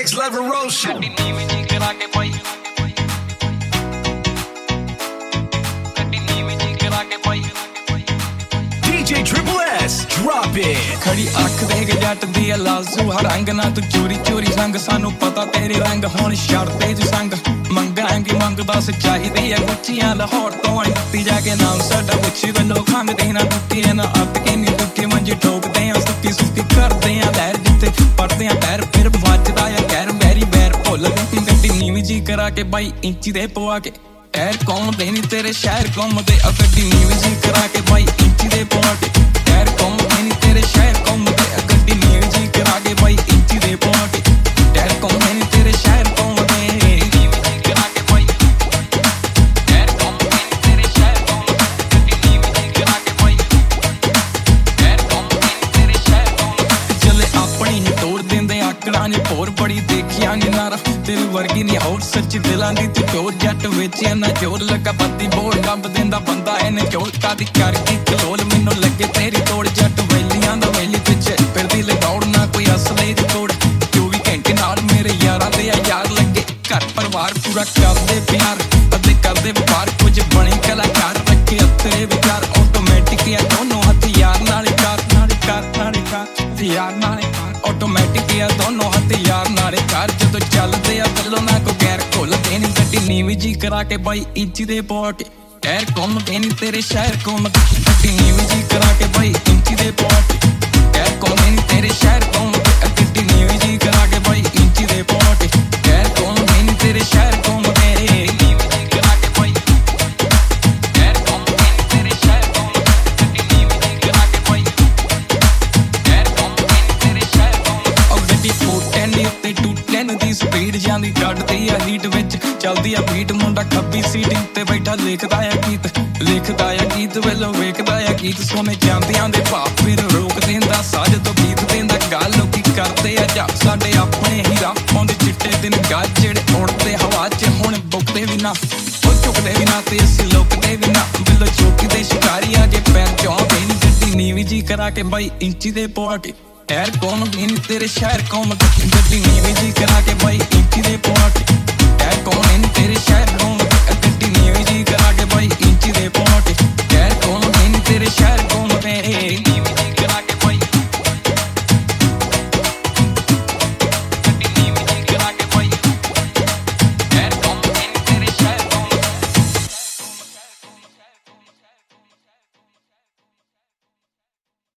Next Level Roadshow. DJ Triple S, drop it. खड़ी अख देख जट दी लाजू हर रंग ना तू चोरी चोरी संग सानू पता तेरे रंग हुण छड़ते तू संग मंगांगी मंगदा सच्चाई दी गुच्चियां लाहौर तो आई दी जाके नाम साडा पुछी वल्लो खंग दे ना टुੱਟੀ ना अत के नी टुੱਟੀ मंजे ठोकदे आ सुक्की सुक्की करदे आ लहर जिथे पड़दे आ पैर फिर ਵੱਜਦਾ ਆ ਕਹਿਰ ਮੈਰੀ ਬੈਰ ਭੁੱਲ ਗਈ ਗੱਡੀ ਨੀਵੀਂ ਜੀ ਕਰਾ ਕੇ ਬਾਈ ਇੰਚੀ ਦੇ ਪਵਾ ਕੇ ਟਾਇਰ ਘੁੰਮਦੇ ਨੀ ਤੇਰੇ ਸ਼ਹਿਰ ਘੁੰਮਦੇ ਆ ਗੱਡੀ ਨੀਵੀਂ ਜੀ ਕਰਾ ਕੇ ਬਾਈ ਇੰਚੀ ਦੇ ਪਵਾ ਕੇ ਟਾਇਰ ਘੁੰਮਦੇ ਨੀ ਤੇਰੇ ਸ਼ਹਿਰ ਘੁੰਮਦੇ ਆ ਗੱਡੀ ਨੀਵੀਂ ਜੀ ਕਰਾ ਕੇ ਬਾਈ ਇੰਚੀ ਦੇ ਪਵਾ ਕੇ ਟਾਇਰ ਘੁੰਮਦੇ ਨੀ ਤੇਰੇ ਸ਼ਹਿਰ ਘੁੰਮਦੇ ਨੀਵੀਂ ਜੀ ਕਰਾ ਕੇ ਬਾਈ ਟਾਇਰ ਘੁੰਮਦੇ ਨੀ ਤੇਰੇ ਸ਼ਹਿਰ ਘੁੰਮਦੇ ਗੱਡੀ ਨੀਵੀਂ ਜੀ ਕਰਾ ਕੇ ਬਾਈ ਟਾਇਰ ਘੁੰਮਦੇ ਨੀ ਤੇਰੇ ਸ਼ਹਿਰ ਘੁੰਮਦੇ ਚੱਲੇ ਆਪਣੀ ਹੀ ਤੋੜ ਦਿੰਦੇ ਆਕੜਾਂ ਨੇ ਹੋਰ ਬੜੀ ਦੇਖਿਆ ਨੀ ਨਾਰਾ ਤੇਰੇ ਵਰਗੀ ਨੀ ਹੋਰ ਸੱਚੀ ਦਿਲਾਂ ਦੀ ਤੂੰ ਚੋਰ ਜੱਟ ਵਿੱਚ ਨਾ ਜੋਰ ਲੱਗਾ ਬੱਤੀ ਬੋੜ ਡੱਬ ਦਿੰਦਾ ਬੰਦਾ ਇਹਨੇ ਚੋਲਤਾ ਦੀ ਕਰਕੇ ਕਲੋਲ ਮੈਨੂੰ ਲੱਗੇ ਤੇਰੀ ਤੋੜ ਜੱਟ ਵੈਲੀਆਂ ਦਾ ਵੈਲੀ ਪਿੱਛੇ ਫਿਰਦੀ ਲਗਾਉੜ ਨਾ ਕੋਈ ਅਸਲੇ ਦੀ ਤੋੜ 24 ਘੰਟੇ ਨਾਲ ਮੇਰੇ ਯਾਰਾਂ ਦੇ ਆ ਯਾਰ ਲੱਗੇ ਘਰ ਪਰਿਵਾਰ ਪੂਰਾ ਕਰਦੇ ਪਿਆਰ ਅੱਧੇ ਕਰਦੇ ਵਪਾਰ ਕੁਝ ਬਣੇ ਕਲਾਕਾਰ ਰੱਖੇ ਅਤਰੇ ਵਿਚਾਰ ਆਟੋਮੈਟਿਕ ਆ ਦੋਨੋਂ ਹਥਿਆਰ ਨਾਲ ਕਾਰ ਹਥਿਆਰ ਨਾਲ ਆਟੋਮੈਟਿਕ ਆ ਦੋਨੋਂ ਹਥਿਆਰ ਨਾਲੇ ਕਾਰ ਜਦੋਂ ਚੱਲਦੇ ਆ ਵੱਲੋਂ ਨਾ ਕੋ ਗੈਰ ਘੁੱਲਦੇ ਨੀ ਗੱਡੀ ਨੀਵੀਂ ਜੀ ਕਰਾ ਕੇ ਬਾਈ ਇੰਚੀ ਦੇ ਪਵਾ ਕੇ ਟਾਇਰ ਘੁੰਮਦੇ ਨੀ ਤੇਰੇ ਸ਼ਹਿਰ ਘੁੰਮਦੇ ਗੱਡੀ ਨੀਵੀਂ ਜੀ ਕਰਾ ਕੇ ਬਾਈ ਇੰਚੀ ਦੇ ਪਵਾ ਕੇ ਟਾਇਰ ਘੁੰਮਦੇ ਨੀ ਤੇਰੇ ਸ਼ਹਿਰ ਘੁੰਮਦੇ ਗੱਡੀ ਨੀਵੀਂ ਜੀ ਕਰਾ ਕੇ ਬਾਈ ਇੰਚੀ ਦੇ ਪਵਾ ਕੇ ਟਾਇਰ ਘੁੰਮਦੇ ਨੀ ਤੇਰੇ ਸ਼ਹਿਰ ਘੁੰਮਦੇ ਨੀਵੀਂ ਜੀ ਕਰਾ ਕੇ ਬਾਈ ਟਾਇਰ ਘੁੰਮਦੇ ਨੀ ਤੇਰੇ ਸ਼ਹਿਰ ਘੁੰਮਦੇ ਗੱਡੀ ਨੀਵੀਂ ਜੀ ਕਰਾ ਕੇ ਬਾਈ ਟਾਇਰ ਘੁੰਮਦੇ ਨੀ ਤੇਰੇ ਸ਼ਹਿਰ ਘੁੰਮਦੇ ਉਹ ਗੱਡੀ 410 ਉੱਤੇ 210 ਦੀ ਸਪੀਡ ਜਾਂਦੀ ਕੱਢਦੀ ਆ ਹੀਟ ਵਿੱਚ ਚੱਲਦੀ ਆ ਬੀਟ ਮੁੰਡਾ ਖੱਬੀ ਸੀਟ ਉੱਤੇ ਬੈਠਾ ਲਿਖਦਾ ਆ ਗੀਤ ਵੇਲੋਂ ਵੇਖਦਾ ਆ ਗੀਤ ਸੋਨੇ ਜਾਂਦਿਆਂ ਦੇ ਭਾਪ ਫਿਰ ਰੋਕ ਦਿੰਦਾ ਸਾਜ ਤੋਂ ਗੀਤ ਦਿੰਦਾ ਗੱਲ ਲੋਕੀ ਕਰਦੇ ਆ ਜਾ ਸਾਡੇ ਆਪਣੇ ਹੀ ਰਾਹ ਪਾਉਂਦੇ ਚਿੱਟੇ ਦਿਨ ਗੱਜ ਜਿਹੜੇ ਉੜਦੇ ਹਵਾ 'ਚ ਹੁਣ ਬੁੱਕਦੇ ਵੀ ਨਾ ਉਹ ਝੁਕਦੇ ਵੀ ਨਾ ਤੇ ਅਸੀਂ ਲੋਕਦੇ ਵੀ ਨਾ ਬਿੱਲੋ ਚੌਕੀ ਦੇ ਸ਼ਿਕਾਰੀ ਆ ਜੇ ਪੈਰ ਚੌਂਦੇ ਨੀ ਗੱਡੀ ਨੀਵੀਂ ਜੀ ਕਰਾ ਕੇ ਬਾਈ ਇੰਚੀ ਦੇ ਪਵਾ ਕੇ ਟਾਇਰ ਘੁੰਮਦੇ ਨੀ ਤੇਰੇ ਸ਼ਹਿਰ ਘੁੰਮਦੇ ਗੱਡੀ ਨੀਵੀਂ ਜੀ ਕਰਾ ਕੇ ਬਾਈ ਇੰਚੀ ਦੇ ਪਵਾ ਕੇ ਟਾਇਰ ਘੁੰਮਦੇ ਨੀ ਤੇਰੇ ਸ਼ਹਿਰ ਘੁੰਮਦੇ ਗੱਡੀ ਨੀਵੀਂ ਜੀ ਕਰਾ ਕੇ ਬਾਈ ਇੰਚੀ ਦੇ ਪਵਾ ਕੇ ਟਾਇਰ ਘੁੰਮਦੇ ਨੀ ਤੇਰੇ ਸ਼ਹਿਰ ਘੁੰਮਦੇ ਨੀਵੀਂ